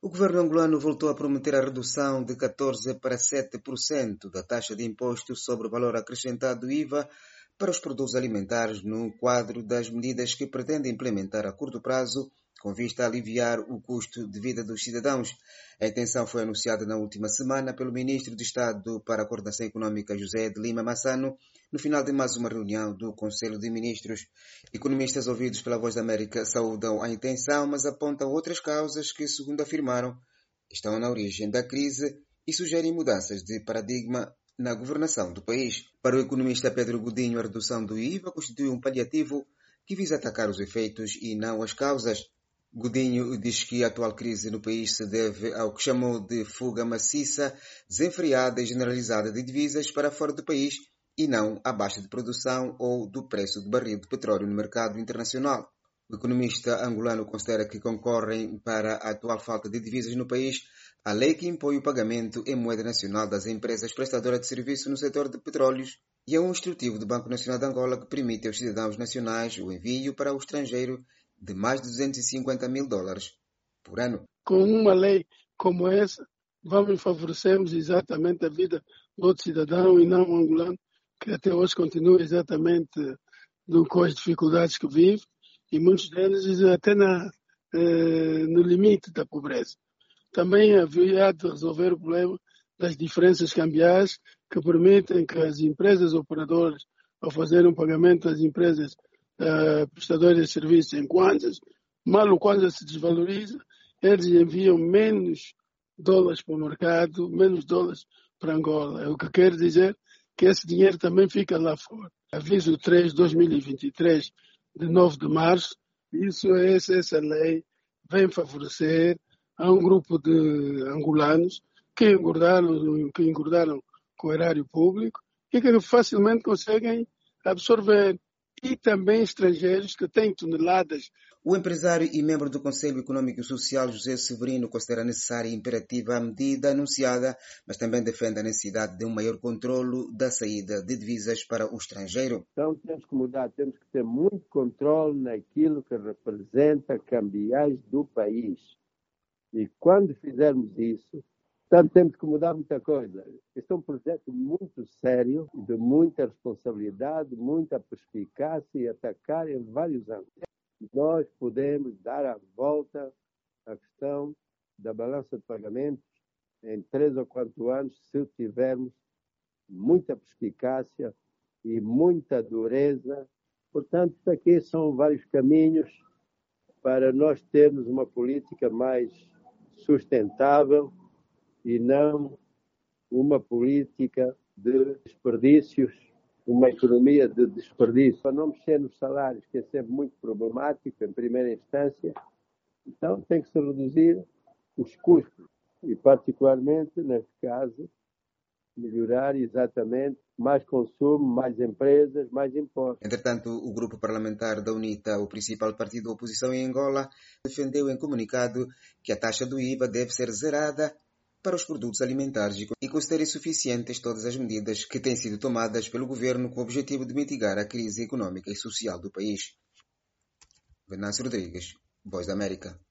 O governo angolano voltou a prometer a redução de 14% para 7% da taxa de imposto sobre o valor acrescentado IVA para os produtos alimentares no quadro das medidas que pretende implementar a curto prazo com vista a aliviar o custo de vida dos cidadãos. A intenção foi anunciada na última semana pelo Ministro de Estado para a Coordenação Econômica, José de Lima Massano, no final de mais uma reunião do Conselho de Ministros. Economistas ouvidos pela Voz da América saúdam a intenção, mas apontam outras causas que, segundo afirmaram, estão na origem da crise e sugerem mudanças de paradigma na governação do país. Para o economista Pedro Godinho, a redução do IVA constitui um paliativo que visa atacar os efeitos e não as causas. Godinho diz que a atual crise no país se deve ao que chamou de fuga maciça, desenfreada e generalizada de divisas para fora do país e não à baixa de produção ou do preço do barril de petróleo no mercado internacional. O economista angolano considera que concorrem para a atual falta de divisas no país a lei que impõe o pagamento em moeda nacional das empresas prestadoras de serviço no setor de petróleos e a um instrutivo do Banco Nacional de Angola que permite aos cidadãos nacionais o envio para o estrangeiro de mais de $250.000 por ano. Com uma lei como essa, vamos favorecermos exatamente a vida do outro cidadão e não o angolano, que até hoje continua exatamente com as dificuldades que vive, e muitos deles até no limite da pobreza. Também havia de resolver o problema das diferenças cambiais que permitem que as empresas operadoras, ao fazerem um pagamento às empresas prestadoras de serviços em kwanzas, mal o kwanza se desvaloriza, eles enviam menos dólares para o mercado, menos dólares para Angola. O que quer dizer que esse dinheiro também fica lá fora. Aviso 3 de 2023, de 9 de março, essa lei vem favorecer a um grupo de angolanos que engordaram com o erário público e que facilmente conseguem absorver. E também estrangeiros que têm toneladas. O empresário e membro do Conselho Econômico e Social, José Severino, considera necessária e imperativa a medida anunciada, mas também defende a necessidade de um maior controlo da saída de divisas para o estrangeiro. Então temos que mudar, temos que ter muito controle naquilo que representa cambiais do país. E quando fizermos isso, portanto, temos que mudar muita coisa. Este é um projeto muito sério, de muita responsabilidade, muita perspicácia e atacar em vários âmbitos. Nós podemos dar a volta à questão da balança de pagamentos em 3 ou 4 anos, se tivermos muita perspicácia e muita dureza. Portanto, aqui são vários caminhos para nós termos uma política mais sustentável e não uma política de desperdícios, uma economia de desperdício. Para não mexer nos salários, que é sempre muito problemático em primeira instância, então tem que se reduzir os custos e, particularmente, neste caso, melhorar exatamente mais consumo, mais empresas, mais impostos. Entretanto, o grupo parlamentar da UNITA, o principal partido da oposição em Angola, defendeu em comunicado que a taxa do IVA deve ser zerada para os produtos alimentares e considera insuficientes todas as medidas que têm sido tomadas pelo governo com o objetivo de mitigar a crise econômica e social do país. Venâncio Rodrigues, Voz da América.